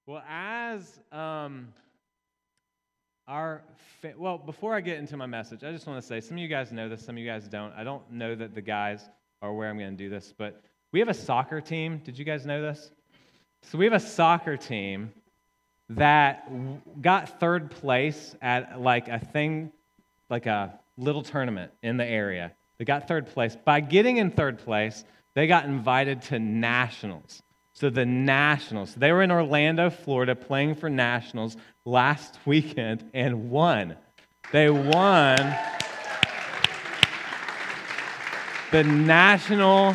Well, before I get into my message, I just want to say, some of you guys know this, some of you guys don't. I don't know that the guys are aware I'm going to do this, but we have a soccer team. Did you guys know this? So we have a soccer team that got third place at a little tournament in the area. They got third place. By getting in third place, they got invited to nationals. So the Nationals, they were in Orlando, Florida, playing for Nationals last weekend and won. They won the national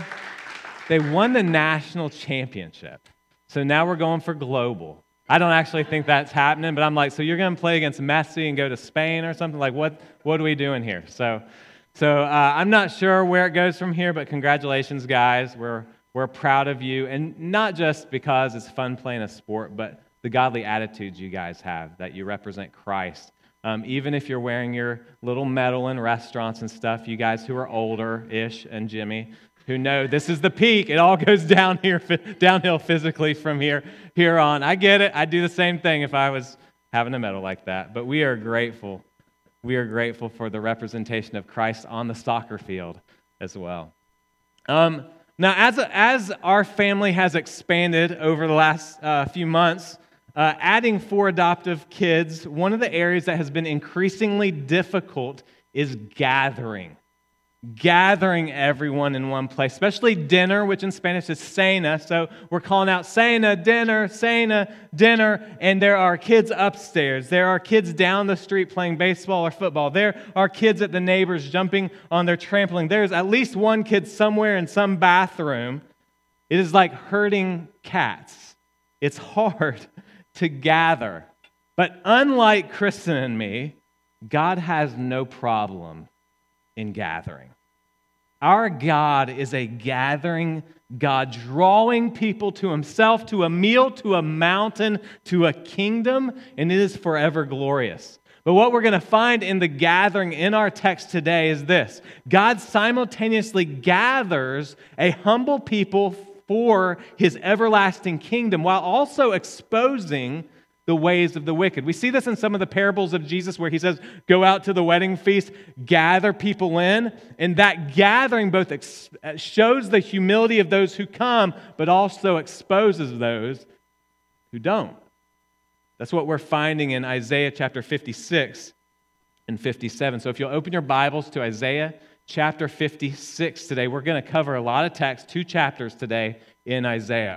championship. So now we're going for global. I don't actually think that's happening, but I'm like, so you're going to play against Messi and go to Spain or something? Like, what are we doing here? So I'm not sure where it goes from here, but congratulations, guys. We're proud of you, and not just because it's fun playing a sport, but the godly attitudes you guys have, that you represent Christ. Even if you're wearing your little medal in restaurants and stuff, you guys who are older-ish, and Jimmy, who know this is the peak. It all goes downhill physically from here on. I get it. I'd do the same thing if I was having a medal like that. But we are grateful. We are grateful for the representation of Christ on the soccer field as well. Now, as our family has expanded over the last few months, adding 4 adoptive kids, one of the areas that has been increasingly difficult is gathering everyone in one place, especially dinner, which in Spanish is cena. So we're calling out cena, dinner, and there are kids upstairs. There are kids down the street playing baseball or football. There are kids at the neighbors jumping on their trampoline. There's at least one kid somewhere in some bathroom. It is like herding cats. It's hard to gather. But unlike Kristen and me, God has no problem in gathering. Our God is a gathering God, drawing people to himself, to a meal, to a mountain, to a kingdom, and it is forever glorious. But what we're going to find in the gathering in our text today is this: God simultaneously gathers a humble people for his everlasting kingdom while also exposing the ways of the wicked. We see this in some of the parables of Jesus where he says, go out to the wedding feast, gather people in, and that gathering both shows the humility of those who come, but also exposes those who don't. That's what we're finding in Isaiah chapter 56 and 57. So if you'll open your Bibles to Isaiah chapter 56 today, we're going to cover a lot of text, 2 chapters today in Isaiah.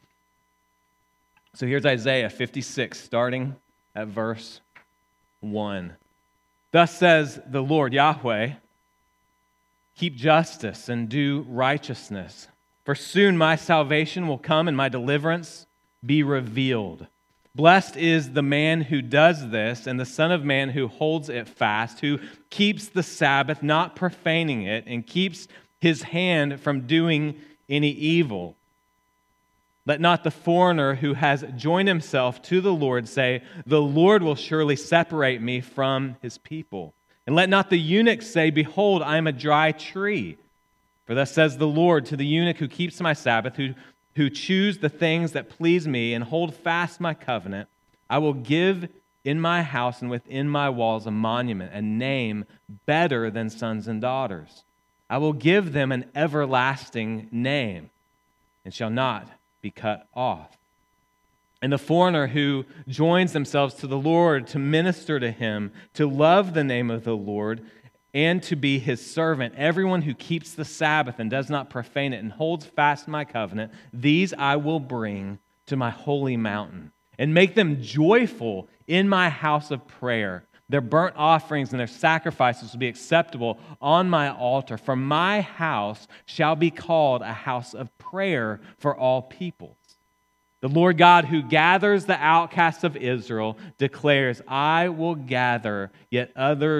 So here's Isaiah 56, starting at verse 1. Thus says the Lord Yahweh, keep justice and do righteousness, for soon my salvation will come and my deliverance be revealed. Blessed is the man who does this, and the Son of Man who holds it fast, who keeps the Sabbath, not profaning it, and keeps his hand from doing any evil. Let not the foreigner who has joined himself to the Lord say, the Lord will surely separate me from his people. And let not the eunuch say, behold, I am a dry tree. For thus says the Lord to the eunuch who keeps my Sabbath, who choose the things that please me and hold fast my covenant, I will give in my house and within my walls a monument, a name better than sons and daughters. I will give them an everlasting name and shall not be cut off. And the foreigner who joins themselves to the Lord to minister to him, to love the name of the Lord, and to be his servant, everyone who keeps the Sabbath and does not profane it and holds fast my covenant, these I will bring to my holy mountain and make them joyful in my house of prayer. Their burnt offerings and their sacrifices will be acceptable on my altar. For my house shall be called a house of prayer for all peoples. The Lord God who gathers the outcasts of Israel declares, I will gather yet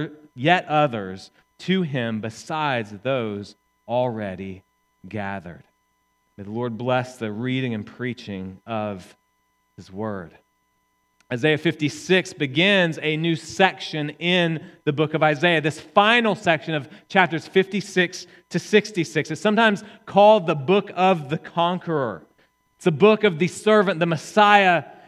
others to him besides those already gathered. May the Lord bless the reading and preaching of his word. Isaiah 56 begins a new section in the book of Isaiah. This final section of chapters 56 to 66 is sometimes called the book of the conqueror. It's the book of the servant, the Messiah,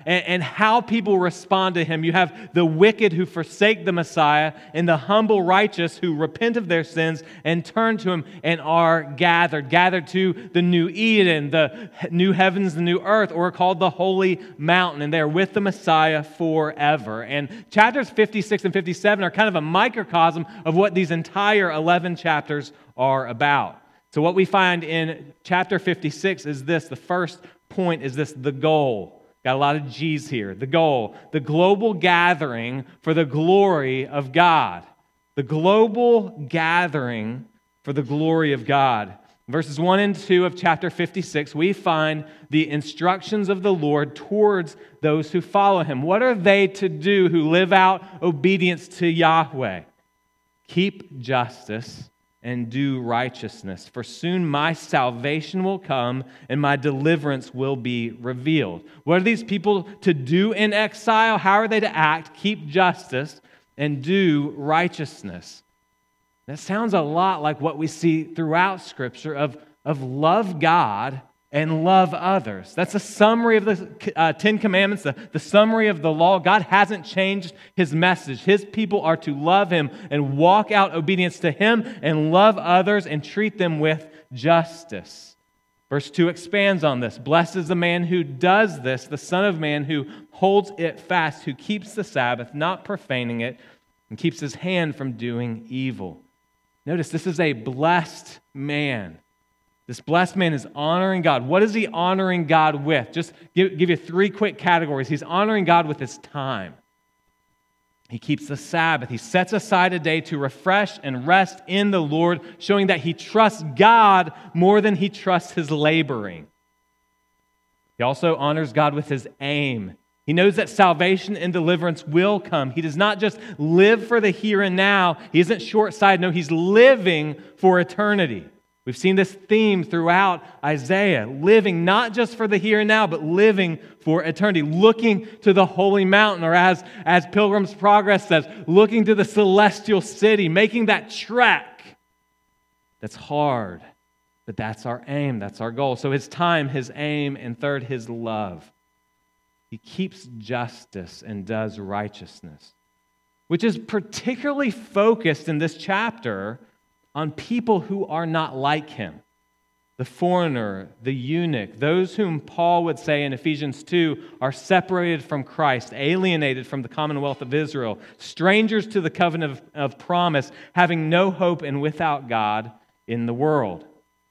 and how people respond to him. You have the wicked who forsake the Messiah, and the humble righteous who repent of their sins and turn to him and are gathered to the new Eden, the new heavens, the new earth, or called the Holy Mountain, and they are with the Messiah forever. And chapters 56 and 57 are kind of a microcosm of what these entire 11 chapters are about. So what we find in chapter 56 is this. The first point is this: the goal. Got a lot of G's here. The goal. The global gathering for the glory of God. The global gathering for the glory of God. Verses 1 and 2 of chapter 56, we find the instructions of the Lord towards those who follow him. What are they to do who live out obedience to Yahweh? Keep justice and do righteousness, for soon my salvation will come and my deliverance will be revealed. What are these people to do in exile? How are they to act? Keep justice and do righteousness. That sounds a lot like what we see throughout Scripture of love God and love others. That's a summary of the Ten Commandments, the summary of the law. God hasn't changed his message. His people are to love him and walk out obedience to him and love others and treat them with justice. Verse 2 expands on this. Blessed is the man who does this, the Son of Man who holds it fast, who keeps the Sabbath, not profaning it, and keeps his hand from doing evil. Notice this is a blessed man. This blessed man is honoring God. What is he honoring God with? Just give you three quick categories. He's honoring God with his time. He keeps the Sabbath. He sets aside a day to refresh and rest in the Lord, showing that he trusts God more than he trusts his laboring. He also honors God with his aim. He knows that salvation and deliverance will come. He does not just live for the here and now. He isn't short-sighted. No, he's living for eternity. We've seen this theme throughout Isaiah, living not just for the here and now, but living for eternity, looking to the holy mountain, or as Pilgrim's Progress says, looking to the celestial city, making that trek. That's hard, but that's our aim, that's our goal. So his time, his aim, and third, his love. He keeps justice and does righteousness, which is particularly focused in this chapter on people who are not like him. The foreigner, the eunuch, those whom Paul would say in Ephesians 2 are separated from Christ, alienated from the commonwealth of Israel, strangers to the covenant of promise, having no hope and without God in the world.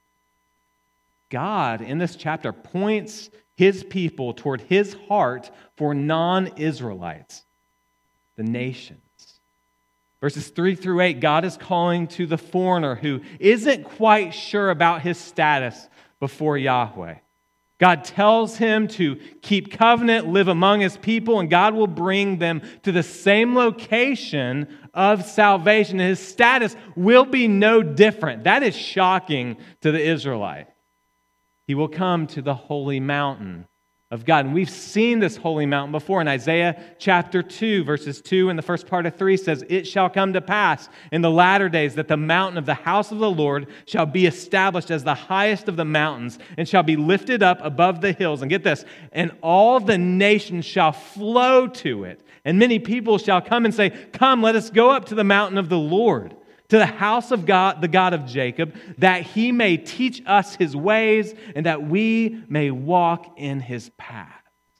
God, in this chapter, points his people toward his heart for non-Israelites, the nations. Verses 3 through 8, God is calling to the foreigner who isn't quite sure about his status before Yahweh. God tells him to keep covenant, live among his people, and God will bring them to the same location of salvation. His status will be no different. That is shocking to the Israelite. He will come to the holy mountain of God. And we've seen this holy mountain before. In Isaiah chapter 2, verses 2 and the first part of 3 says, "It shall come to pass in the latter days that the mountain of the house of the Lord shall be established as the highest of the mountains and shall be lifted up above the hills." And get this, "and all the nations shall flow to it. And many people shall come and say, 'Come, let us go up to the mountain of the Lord, to the house of God, the God of Jacob, that he may teach us his ways and that we may walk in his paths.'"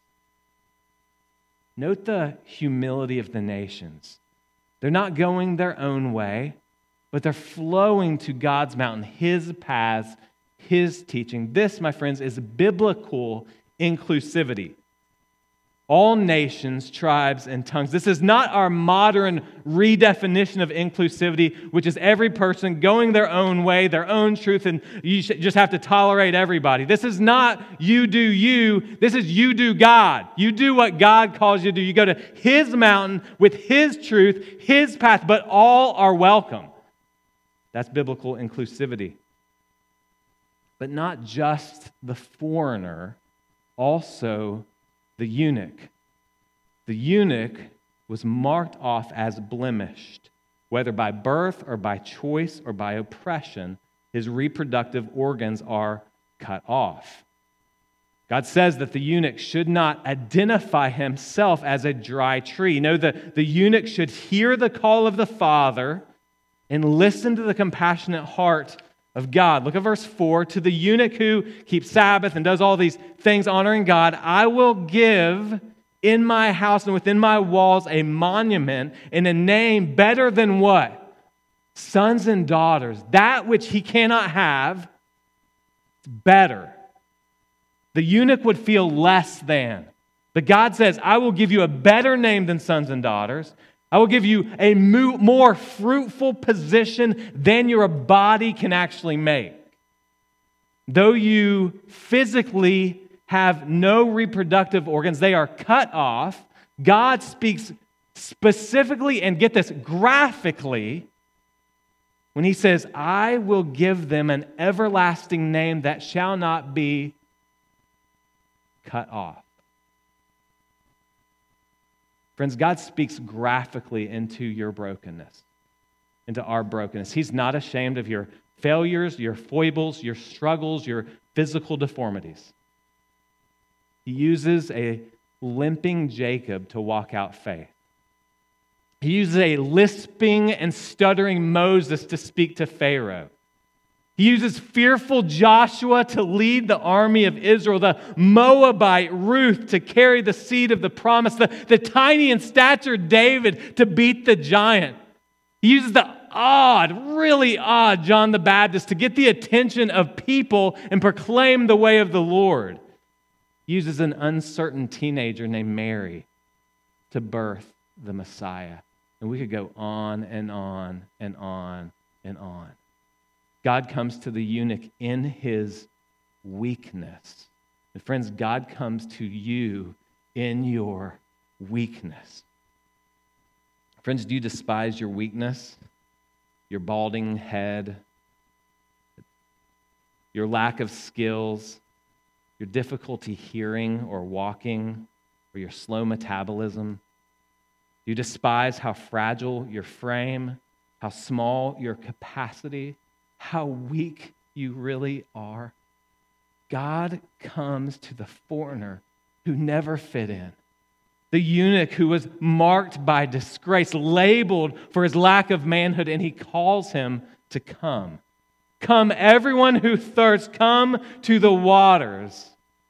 Note the humility of the nations. They're not going their own way, but they're flowing to God's mountain, his paths, his teaching. This, my friends, is biblical inclusivity. All nations, tribes, and tongues. This is not our modern redefinition of inclusivity, which is every person going their own way, their own truth, and you just have to tolerate everybody. This is not you do you. This is you do God. You do what God calls you to do. You go to his mountain with his truth, his path, but all are welcome. That's biblical inclusivity. But not just the foreigner, also the eunuch. The eunuch was marked off as blemished, whether by birth or by choice or by oppression. His reproductive organs are cut off. God says that the eunuch should not identify himself as a dry tree. No, the eunuch should hear the call of the Father and listen to the compassionate heart of God. Look at verse 4. To the eunuch who keeps Sabbath and does all these things honoring God, I will give in my house and within my walls a monument and a name better than what? Sons and daughters. That which he cannot have, it's better. The eunuch would feel less than. But God says, I will give you a better name than sons and daughters. I will give you a more fruitful position than your body can actually make. Though you physically have no reproductive organs, they are cut off. God speaks specifically, and get this, graphically, when he says, I will give them an everlasting name that shall not be cut off. Friends, God speaks graphically into your brokenness, into our brokenness. He's not ashamed of your failures, your foibles, your struggles, your physical deformities. He uses a limping Jacob to walk out faith. He uses a lisping and stuttering Moses to speak to Pharaoh. He uses fearful Joshua to lead the army of Israel, the Moabite Ruth to carry the seed of the promise, the tiny in stature David to beat the giant. He uses the really odd John the Baptist to get the attention of people and proclaim the way of the Lord. He uses an uncertain teenager named Mary to birth the Messiah. And we could go on and on and on and on. God comes to the eunuch in his weakness. And friends, God comes to you in your weakness. Friends, do you despise your weakness? Your balding head? Your lack of skills? Your difficulty hearing or walking? Or your slow metabolism? Do you despise how fragile your frame? How small your capacity? How weak you really are? God comes to the foreigner who never fit in. The eunuch who was marked by disgrace, labeled for his lack of manhood, and he calls him to come. Come, everyone who thirsts, come to the waters.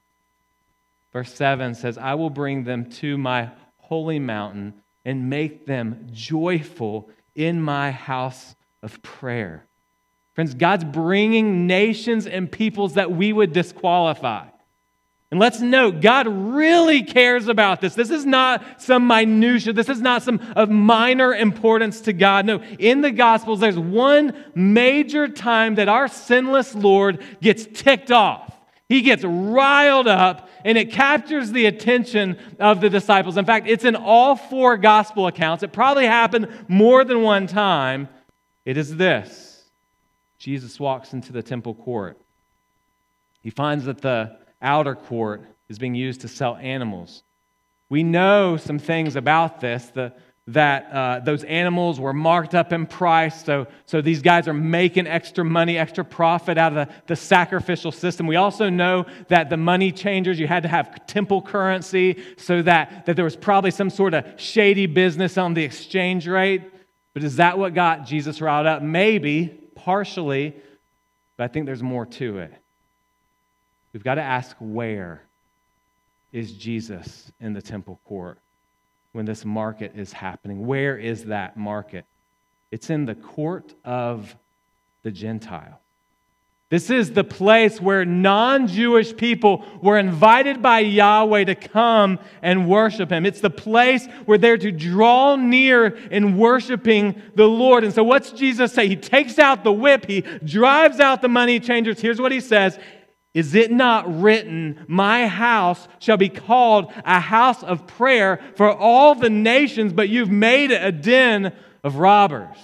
Verse 7 says, I will bring them to my holy mountain and make them joyful in my house of prayer. Friends, God's bringing nations and peoples that we would disqualify. And let's note, God really cares about this. This is not some minutia. This is not some of minor importance to God. No, in the Gospels, there's one major time that our sinless Lord gets ticked off. He gets riled up, and it captures the attention of the disciples. In fact, it's in all four Gospel accounts. It probably happened more than one time. It is this. Jesus walks into the temple court. He finds that the outer court is being used to sell animals. We know some things about this, that those animals were marked up in price, so these guys are making extra money, extra profit out of the sacrificial system. We also know that the money changers, you had to have temple currency, so that there was probably some sort of shady business on the exchange rate. But is that what got Jesus riled up? Maybe. Partially, but I think there's more to it. We've got to ask, where is Jesus in the temple court when this market is happening? Where is that market? It's in the court of the Gentile. This is the place where non-Jewish people were invited by Yahweh to come and worship Him. It's the place where they're to draw near in worshiping the Lord. And so what's Jesus say? He takes out the whip. He drives out the money changers. Here's what He says. Is it not written, my house shall be called a house of prayer for all the nations, but you've made it a den of robbers?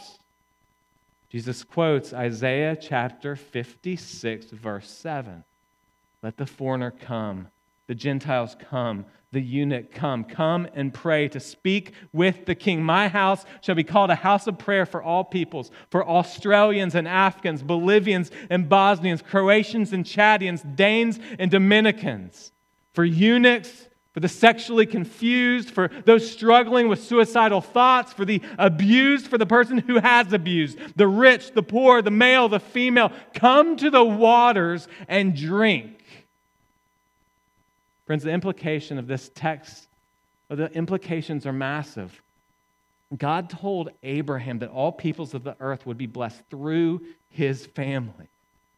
Jesus quotes Isaiah chapter 56, verse 7. Let the foreigner come, the Gentiles come, the eunuch come. Come and pray to speak with the King. My house shall be called a house of prayer for all peoples, for Australians and Afghans, Bolivians and Bosnians, Croatians and Chadians, Danes and Dominicans. for eunuchs, for the sexually confused, for those struggling with suicidal thoughts, for the abused, for the person who has abused, the rich, the poor, the male, the female. Come to the waters and drink. Friends, the implication of this text, the implications are massive. God told Abraham that all peoples of the earth would be blessed through his family.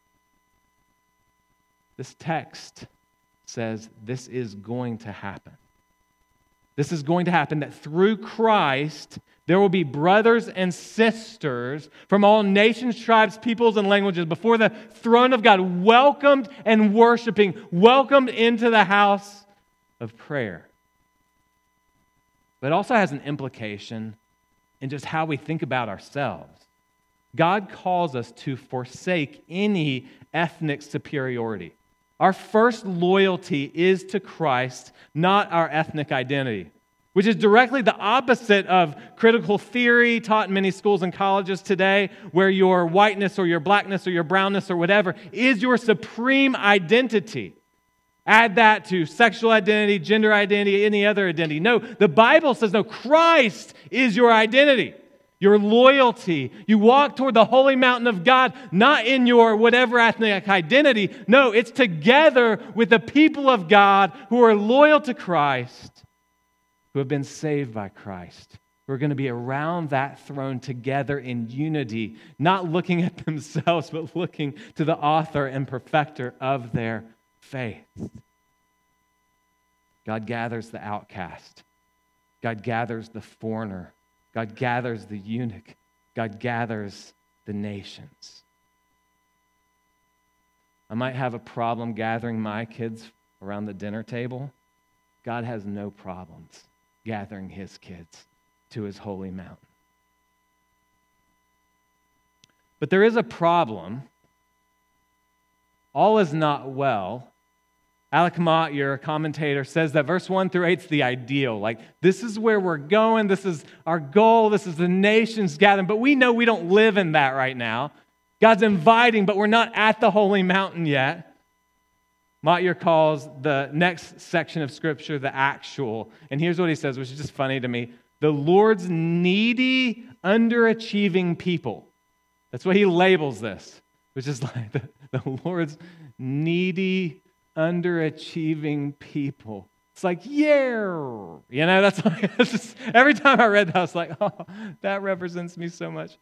This text says this is going to happen. This is going to happen, that through Christ, there will be brothers and sisters from all nations, tribes, peoples, and languages before the throne of God, welcomed and worshiping, welcomed into the house of prayer. But it also has an implication in just how we think about ourselves. God calls us to forsake any ethnic superiority. Our first loyalty is to Christ, not our ethnic identity, which is directly the opposite of critical theory taught in many schools and colleges today, where your whiteness or your blackness or your brownness or whatever is your supreme identity. Add that to sexual identity, gender identity, any other identity. No, the Bible says, no, Christ is your identity, your loyalty. You walk toward the holy mountain of God, not in your whatever ethnic identity. No, it's together with the people of God who are loyal to Christ, who have been saved by Christ, who are going to be around that throne together in unity, not looking at themselves, but looking to the author and perfecter of their faith. God gathers the outcast. God gathers the foreigner. God gathers the eunuch. God gathers the nations. I might have a problem gathering my kids around the dinner table. God has no problems gathering his kids to his holy mountain. But there is a problem. All is not well. Alec Mott, your commentator, says that verse 1 through 8 is the ideal. Like, this is where we're going. This is our goal. This is the nations gathering. But we know we don't live in that right now. God's inviting, but we're not at the holy mountain yet. Mottier calls the next section of Scripture the actual. And here's what he says, which is just funny to me. The Lord's needy, underachieving people. That's what he labels this, which is like the Lord's needy, underachieving people. It's like, yeah. That's like, it's just, every time I read that, I was like, oh, that represents me so much.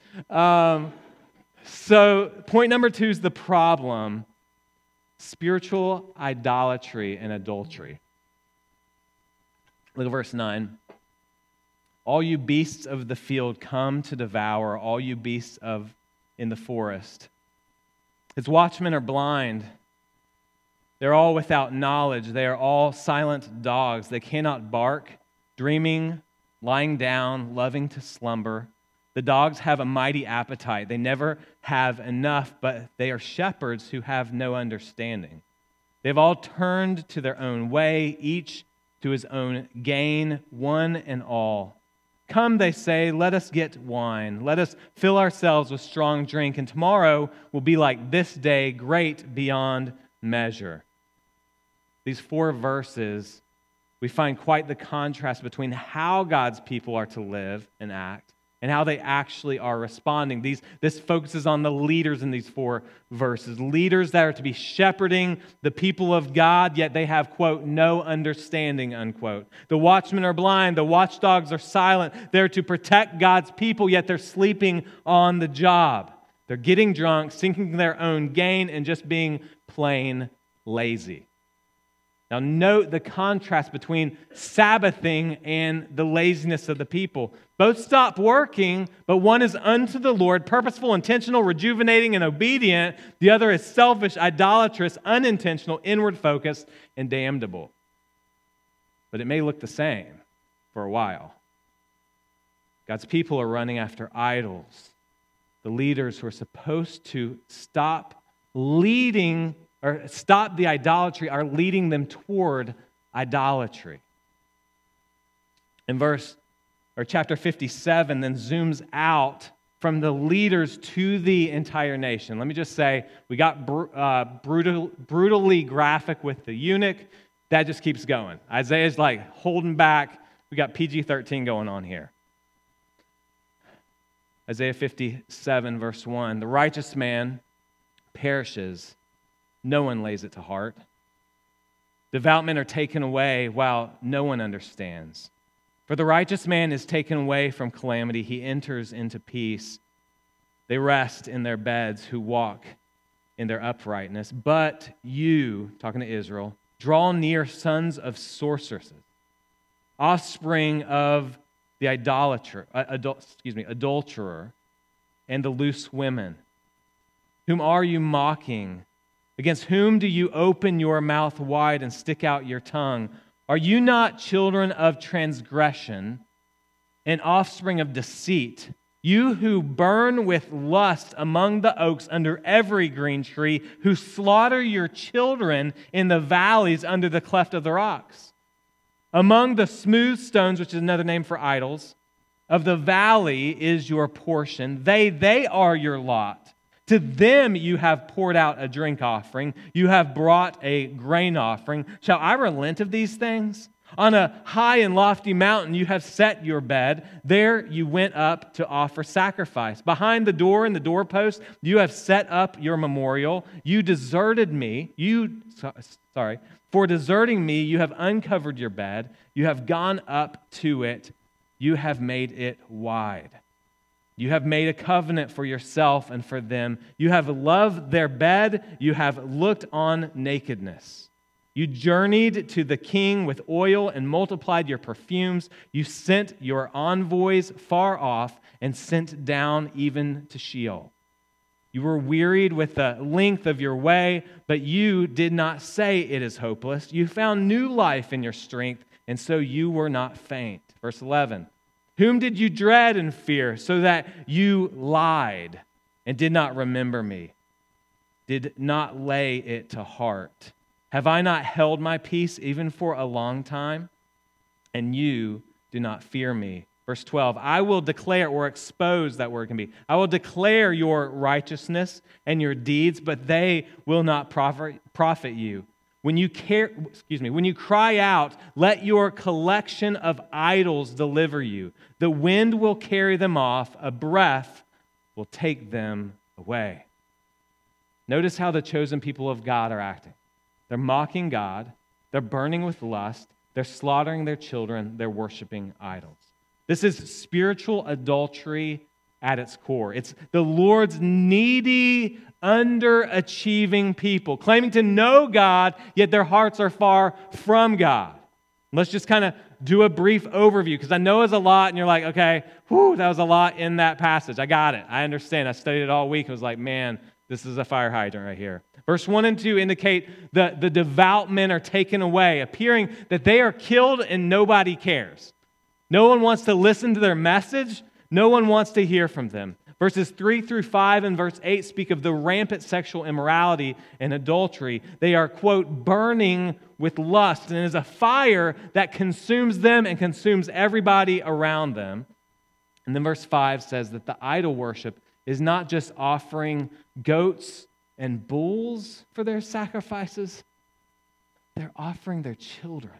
So point number 2 is the problem: spiritual idolatry and adultery. Look at verse 9. All you beasts of the field come to devour, all you beasts in the forest. Its watchmen are blind. They're all without knowledge. They are all silent dogs. They cannot bark, dreaming, lying down, loving to slumber. The dogs have a mighty appetite. They never have enough, but they are shepherds who have no understanding. They've all turned to their own way, each to his own gain, one and all. Come, they say, let us get wine. Let us fill ourselves with strong drink, and tomorrow will be like this day, great beyond measure. These 4 verses, we find quite the contrast between how God's people are to live and act and how they actually are responding. This focuses on the leaders in these 4 verses. Leaders that are to be shepherding the people of God, yet they have, quote, no understanding, unquote. The watchmen are blind. The watchdogs are silent. They're to protect God's people, yet they're sleeping on the job. They're getting drunk, seeking their own gain, and just being plain lazy. Now note the contrast between Sabbathing and the laziness of the people. Both stop working, but one is unto the Lord, purposeful, intentional, rejuvenating, and obedient. The other is selfish, idolatrous, unintentional, inward focused, and damnable. But it may look the same for a while. God's people are running after idols. The leaders who are supposed to stop leading or stop the idolatry are leading them toward idolatry. In chapter 57 then zooms out from the leaders to the entire nation. Let me just say, we got brutally graphic with the eunuch. that just keeps going. Isaiah's like holding back. We got PG-13 going on here. Isaiah 57, verse 1, the righteous man perishes, no one lays it to heart. Devout men are taken away while no one understands. For the righteous man is taken away from calamity, he enters into peace. They rest in their beds who walk in their uprightness. But you, talking to Israel, draw near sons of sorceresses, offspring of the adulterer, and the loose women. Whom are you mocking? Against whom do you open your mouth wide and stick out your tongue? Are you not children of transgression and offspring of deceit? You who burn with lust among the oaks under every green tree, who slaughter your children in the valleys under the cleft of the rocks. Among the smooth stones, which is another name for idols, of the valley is your portion. They are your lot. To them you have poured out a drink offering. You have brought a grain offering. Shall I relent of these things? On a high and lofty mountain you have set your bed. There you went up to offer sacrifice. Behind the door and the doorpost you have set up your memorial. You deserted me. For deserting me you have uncovered your bed. You have gone up to it. You have made it wide. You have made a covenant for yourself and for them. You have loved their bed. You have looked on nakedness. You journeyed to the king with oil and multiplied your perfumes. You sent your envoys far off and sent down even to Sheol. You were wearied with the length of your way, but you did not say it is hopeless. You found new life in your strength, and so you were not faint. Verse 11. Whom did you dread and fear, so that you lied and did not remember me, did not lay it to heart? Have I not held my peace even for a long time? And you do not fear me. Verse 12, I will declare, or expose, that word can be, I will declare your righteousness and your deeds, but they will not profit you. When you cry out, let your collection of idols deliver you. The wind will carry them off, a breath will take them away. Notice how the chosen people of God are acting. They're mocking God, they're burning with lust, they're slaughtering their children, they're worshiping idols. This is spiritual adultery at its core. It's the Lord's needy, underachieving people, claiming to know God, yet their hearts are far from God. Let's just kind of do a brief overview, because I know it's a lot, and you're like, okay, that was a lot in that passage. I got it. I understand. I studied it all week. I was like, man, this is a fire hydrant right here. Verse 1 and 2 indicate that the devout men are taken away, appearing that they are killed and nobody cares. No one wants to listen to their message. No one wants to hear from them. Verses 3 through 5 and verse 8 speak of the rampant sexual immorality and adultery. They are, quote, burning with lust, and it is a fire that consumes them and consumes everybody around them. And then verse 5 says that the idol worship is not just offering goats and bulls for their sacrifices. They're offering their children.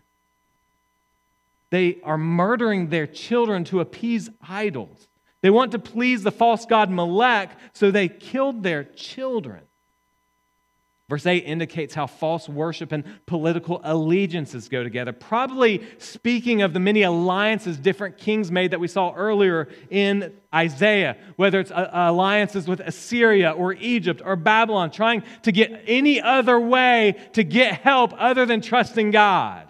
They are murdering their children to appease idols. They want to please the false god Molech, so they killed their children. Verse 8 indicates how false worship and political allegiances go together, probably speaking of the many alliances different kings made that we saw earlier in Isaiah, whether it's alliances with Assyria or Egypt or Babylon, trying to get any other way to get help other than trusting God.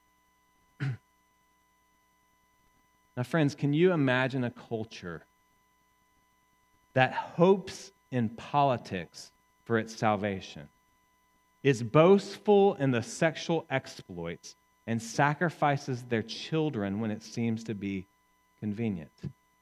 Now, friends, can you imagine a culture that hopes in politics for its salvation, is boastful in the sexual exploits, and sacrifices their children when it seems to be convenient?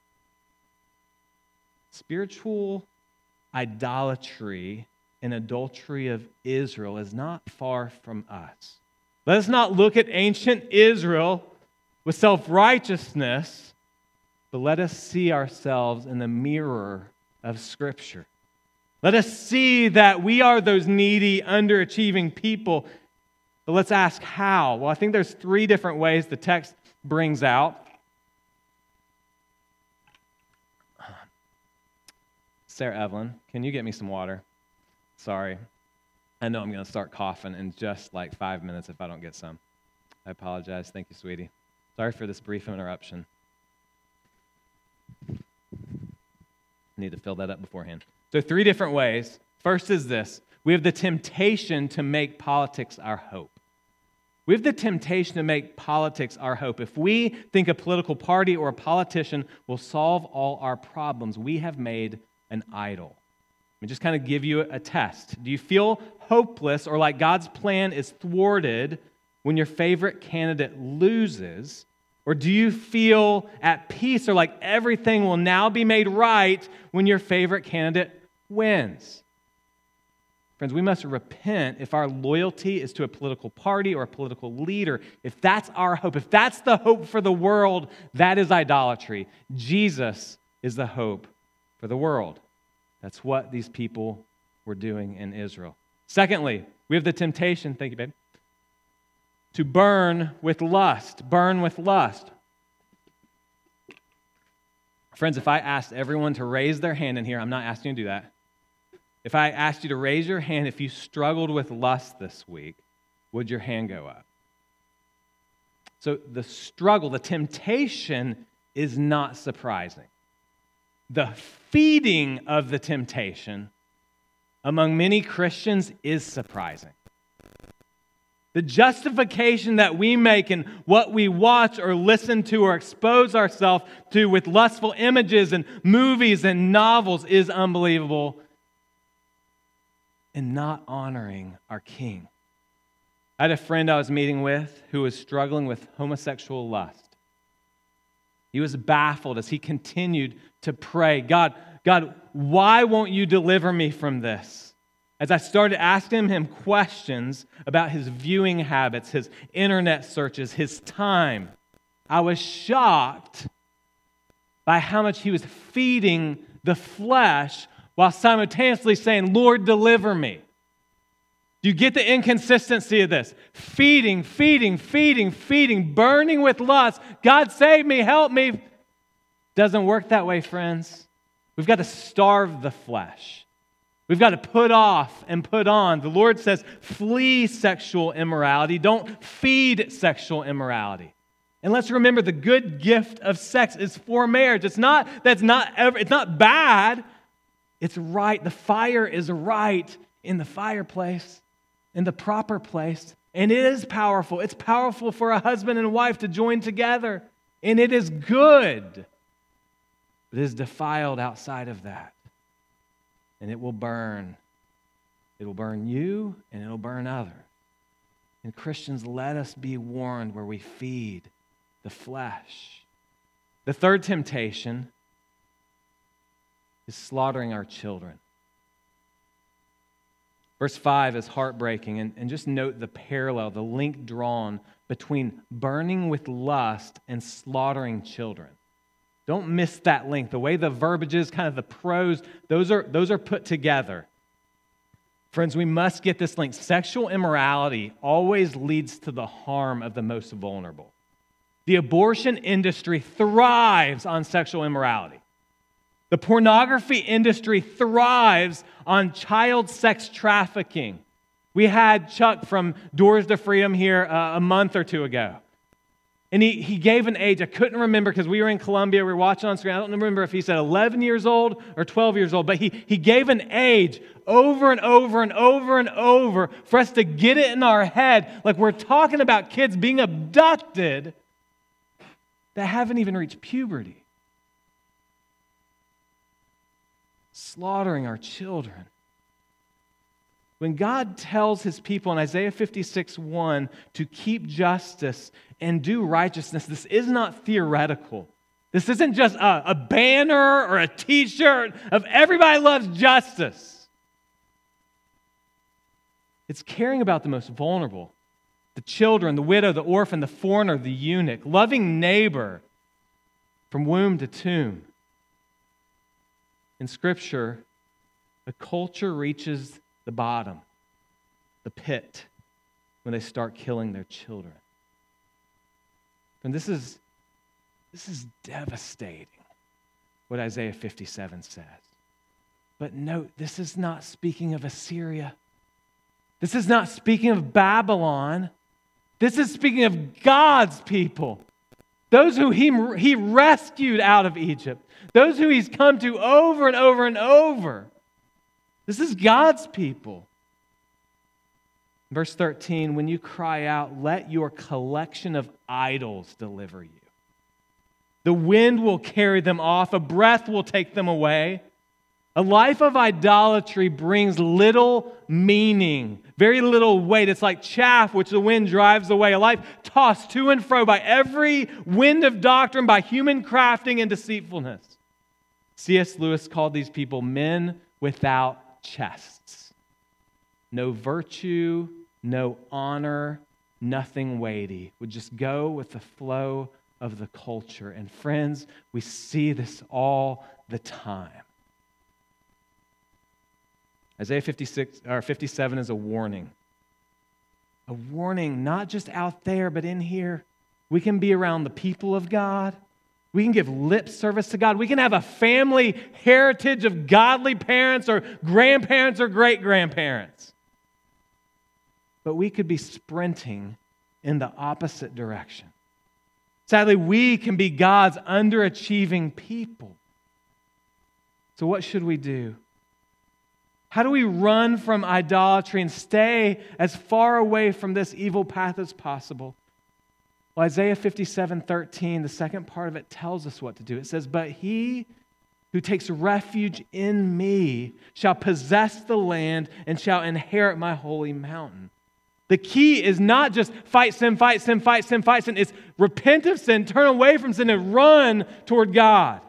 Spiritual idolatry and adultery of Israel is not far from us. Let us not look at ancient Israel with self-righteousness, but let us see ourselves in the mirror of Scripture. Let us see that we are those needy, underachieving people, But let's ask how. Well, I think there's 3 different ways the text brings out. Sarah Evelyn, can you get me some water? Sorry. I know I'm going to start coughing in just like 5 minutes if I don't get some. I apologize. Thank you, sweetie. Sorry for this brief interruption. Need to fill that up beforehand. So 3 different ways. First is this. We have the temptation to make politics our hope. We have the temptation to make politics our hope. If we think a political party or a politician will solve all our problems, we have made an idol. Let me just kind of give you a test. Do you feel hopeless or like God's plan is thwarted when your favorite candidate loses? Or do you feel at peace or like everything will now be made right when your favorite candidate wins? Friends, we must repent if our loyalty is to a political party or a political leader. If that's our hope, if that's the hope for the world, that is idolatry. Jesus is the hope for the world. That's what these people were doing in Israel. Secondly, we have the temptation, thank you, babe, to burn with lust. Burn with lust. Friends, if I asked everyone to raise their hand in here, I'm not asking you to do that. If I asked you to raise your hand if you struggled with lust this week, would your hand go up? So the struggle, the temptation is not surprising. The feeding of the temptation among many Christians is surprising. The justification that we make in what we watch or listen to or expose ourselves to with lustful images and movies and novels is unbelievable and not honoring our King. I had a friend I was meeting with who was struggling with homosexual lust. He was baffled as he continued to pray, God, why won't you deliver me from this? As I started asking him questions about his viewing habits, his internet searches, his time, I was shocked by how much he was feeding the flesh while simultaneously saying, Lord, deliver me. Do you get the inconsistency of this? Feeding, burning with lust. God, save me, help me. Doesn't work that way, friends. We've got to starve the flesh. We've got to put off and put on. The Lord says, flee sexual immorality. Don't feed sexual immorality. And let's remember the good gift of sex is for marriage. It's not bad. It's right. The fire is right in the fireplace, in the proper place. And it is powerful. It's powerful for a husband and wife to join together. And it is good. But it is defiled outside of that. And it will burn. It will burn you and it will burn others. And Christians, let us be warned where we feed the flesh. The third temptation is slaughtering our children. Verse 5 is heartbreaking, and just note the parallel, the link drawn between burning with lust and slaughtering children. Don't miss that link. The way the verbiage is, kind of the prose, those are put together. Friends, we must get this link. Sexual immorality always leads to the harm of the most vulnerable. The abortion industry thrives on sexual immorality. The pornography industry thrives on child sex trafficking. We had Chuck from Doors to Freedom here a month or two ago. And he gave an age. I couldn't remember because we were in Colombia. We were watching on screen. I don't remember if he said 11 years old or 12 years old. But he gave an age over and over and over and over for us to get it in our head. Like we're talking about kids being abducted that haven't even reached puberty. Slaughtering our children. When God tells his people in Isaiah 56:1 to keep justice and do righteousness, this is not theoretical. This isn't just a banner or a t-shirt of everybody loves justice. It's caring about the most vulnerable, the children, the widow, the orphan, the foreigner, the eunuch, loving neighbor from womb to tomb. In Scripture, the culture reaches the bottom, the pit, when they start killing their children. And this is devastating, what Isaiah 57 says. But note, this is not speaking of Assyria. This is not speaking of Babylon. This is speaking of God's people. Those who he rescued out of Egypt. Those who he's come to over and over and over. This is God's people. Verse 13, when you cry out, let your collection of idols deliver you. The wind will carry them off. A breath will take them away. A life of idolatry brings little meaning, very little weight. It's like chaff which the wind drives away. A life tossed to and fro by every wind of doctrine, by human crafting and deceitfulness. C.S. Lewis called these people men without chests. No virtue, no honor, nothing weighty. Would just go with the flow of the culture. And friends, we see this all the time. Isaiah 57 is a warning. A warning not just out there, but in here. We can be around the people of God. We can give lip service to God. We can have a family heritage of godly parents or grandparents or great-grandparents. But we could be sprinting in the opposite direction. Sadly, we can be God's underachieving people. So what should we do? How do we run from idolatry and stay as far away from this evil path as possible? Well, Isaiah 57:13, the second part of it tells us what to do. It says, but he who takes refuge in me shall possess the land and shall inherit my holy mountain. The key is not just fight sin, fight sin, fight sin, fight sin. It's repent of sin, turn away from sin, and run toward God.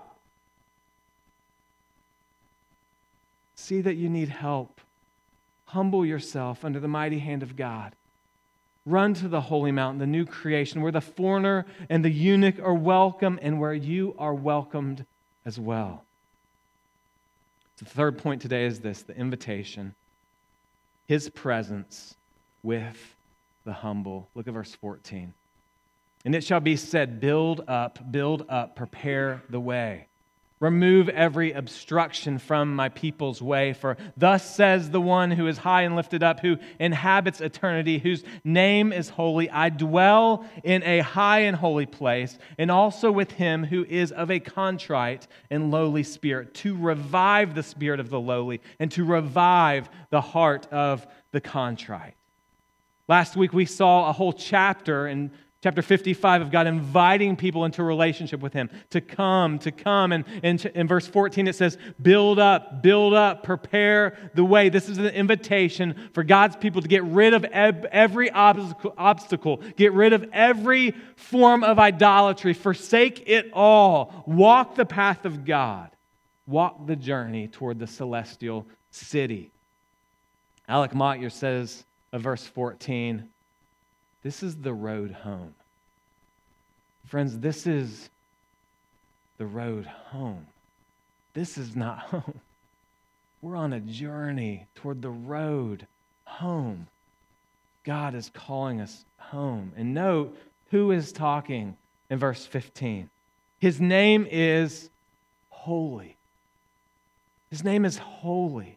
See that you need help. Humble yourself under the mighty hand of God. Run to the holy mountain, the new creation, where the foreigner and the eunuch are welcome and where you are welcomed as well. So the third point today is this, the invitation. His presence with the humble. Look at verse 14. And it shall be said, build up, prepare the way. Remove every obstruction from my people's way. For thus says the one who is high and lifted up, who inhabits eternity, whose name is holy. I dwell in a high and holy place, and also with him who is of a contrite and lowly spirit, to revive the spirit of the lowly, and to revive the heart of the contrite. Last week we saw a whole chapter in Chapter 55 of God inviting people into a relationship with him, to come. And in verse 14 it says, build up, prepare the way. This is an invitation for God's people to get rid of every obstacle, get rid of every form of idolatry, forsake it all, walk the path of God, walk the journey toward the celestial city. Alec Motyer says of verse 14, this is the road home. Friends, this is the road home. This is not home. We're on a journey toward the road home. God is calling us home. And note who is talking in verse 15. His name is holy. His name is holy.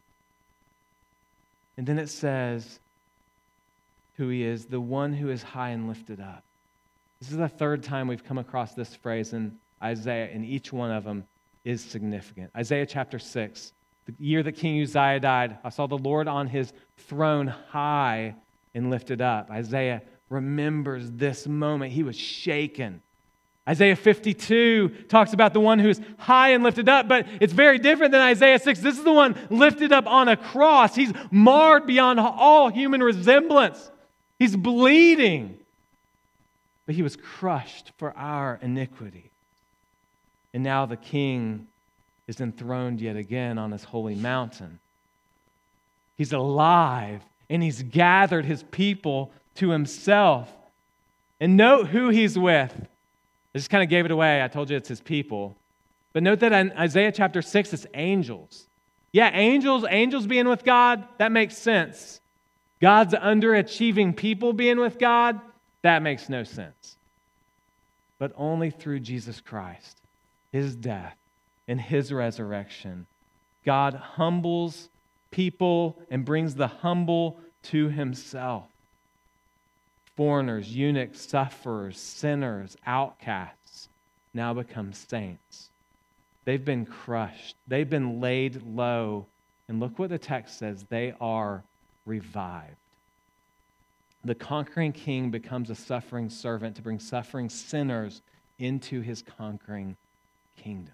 And then it says, who he is, the one who is high and lifted up. This is the third time we've come across this phrase in Isaiah, and each one of them is significant. Isaiah chapter 6, the year that King Uzziah died, I saw the Lord on his throne high and lifted up. Isaiah remembers this moment. He was shaken. Isaiah 52 talks about the one who is high and lifted up, but it's very different than Isaiah 6. This is the one lifted up on a cross. He's marred beyond all human resemblance. He's bleeding, but he was crushed for our iniquity. And now the king is enthroned yet again on his holy mountain. He's alive, and he's gathered his people to himself. And note who he's with. I just kind of gave it away. I told you it's his people. But note that in Isaiah chapter 6, it's angels. Yeah, angels being with God, that makes sense. God's underachieving people being with God, that makes no sense. But only through Jesus Christ, his death, and his resurrection, God humbles people and brings the humble to himself. Foreigners, eunuchs, sufferers, sinners, outcasts now become saints. They've been crushed. They've been laid low. And look what the text says. They are revived. The conquering king becomes a suffering servant to bring suffering sinners into his conquering kingdom.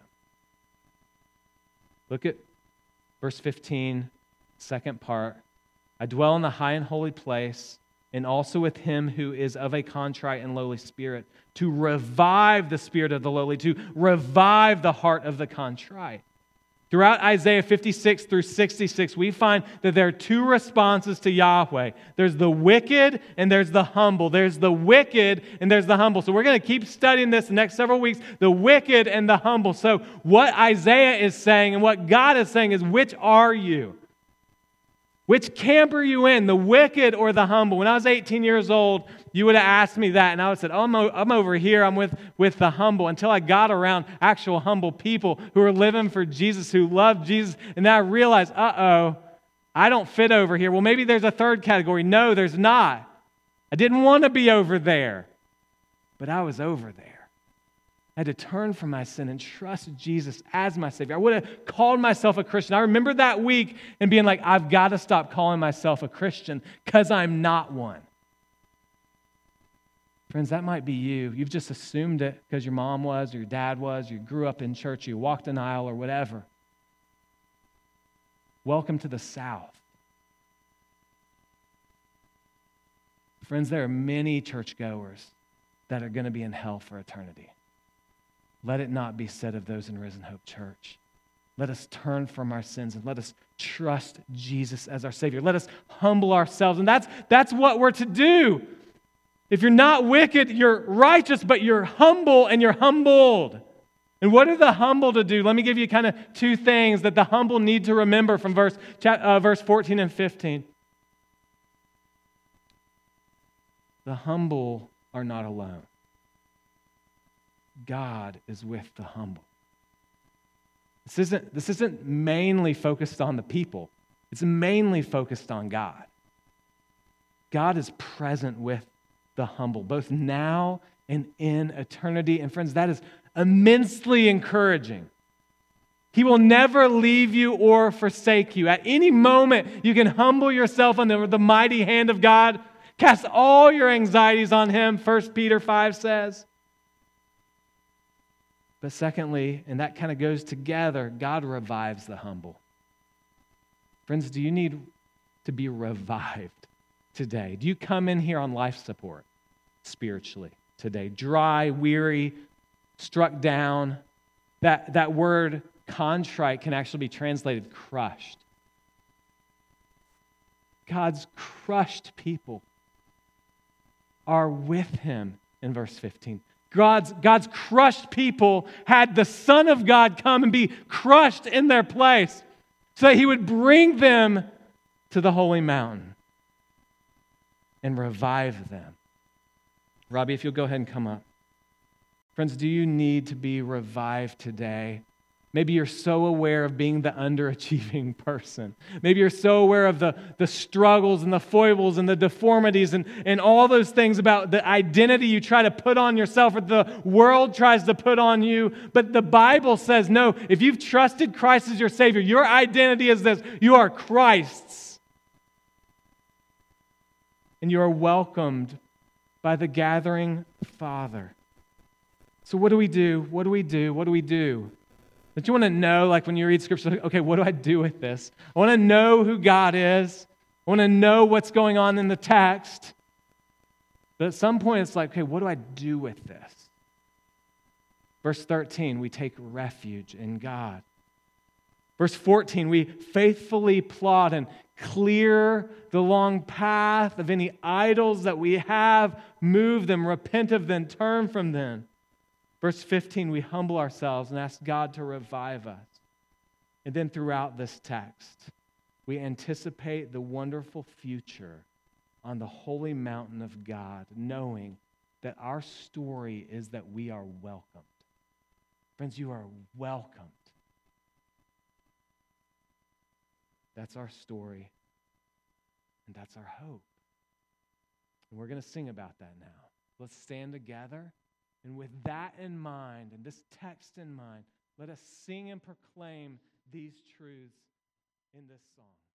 Look at verse 15, second part. I dwell in the high and holy place, and also with him who is of a contrite and lowly spirit, to revive the spirit of the lowly, to revive the heart of the contrite. Throughout Isaiah 56 through 66, we find that there are two responses to Yahweh. There's the wicked and there's the humble. There's the wicked and there's the humble. So we're going to keep studying this the next several weeks, the wicked and the humble. So what Isaiah is saying and what God is saying is, which are you? Which camp are you in, the wicked or the humble? When I was 18 years old, you would have asked me that, and I would have said, oh, I'm over here, I'm with the humble, until I got around actual humble people who are living for Jesus, who love Jesus, and then I realized, I don't fit over here. Well, maybe there's a third category. No, there's not. I didn't want to be over there, but I was over there. I had to turn from my sin and trust Jesus as my Savior. I would have called myself a Christian. I remember that week and being like, I've got to stop calling myself a Christian because I'm not one. Friends, that might be you. You've just assumed it because your mom was or your dad was, you grew up in church, you walked an aisle or whatever. Welcome to the South. Friends, there are many churchgoers that are going to be in hell for eternity. Let it not be said of those in Risen Hope Church. Let us turn from our sins and let us trust Jesus as our Savior. Let us humble ourselves, and that's what we're to do. If you're not wicked, you're righteous, but you're humble and you're humbled. And what are the humble to do? Let me give you kind of two things that the humble need to remember from verse 14 and 15. The humble are not alone. God is with the humble. This isn't mainly focused on the people. It's mainly focused on God. God is present with the humble, both now and in eternity. And friends, that is immensely encouraging. He will never leave you or forsake you. At any moment, you can humble yourself under the mighty hand of God. Cast all your anxieties on him, 1 Peter 5 says. But secondly, and that kind of goes together, God revives the humble. Friends, do you need to be revived today? Do you come in here on life support spiritually today? Dry, weary, struck down. That word contrite can actually be translated crushed. God's crushed people are with him in verse 15. God's crushed people had the Son of God come and be crushed in their place so that he would bring them to the holy mountain and revive them. Robbie, if you'll go ahead and come up. Friends, do you need to be revived today? Maybe you're so aware of being the underachieving person. Maybe you're so aware of the struggles and the foibles and the deformities and all those things about the identity you try to put on yourself or the world tries to put on you. But the Bible says, no, if you've trusted Christ as your Savior, your identity is this: you are Christ's. And you are welcomed by the gathering Father. So what do we do? What do we do? What do we do? Don't you want to know, like when you read Scripture, okay, what do I do with this? I want to know who God is. I want to know what's going on in the text. But at some point, it's like, okay, what do I do with this? Verse 13, we take refuge in God. Verse 14, we faithfully plod and clear the long path of any idols that we have, move them, repent of them, turn from them. Verse 15, we humble ourselves and ask God to revive us. And then throughout this text, we anticipate the wonderful future on the holy mountain of God, knowing that our story is that we are welcomed. Friends, you are welcomed. That's our story, and that's our hope. And we're going to sing about that now. Let's stand together, and with that in mind, and this text in mind, let us sing and proclaim these truths in this song.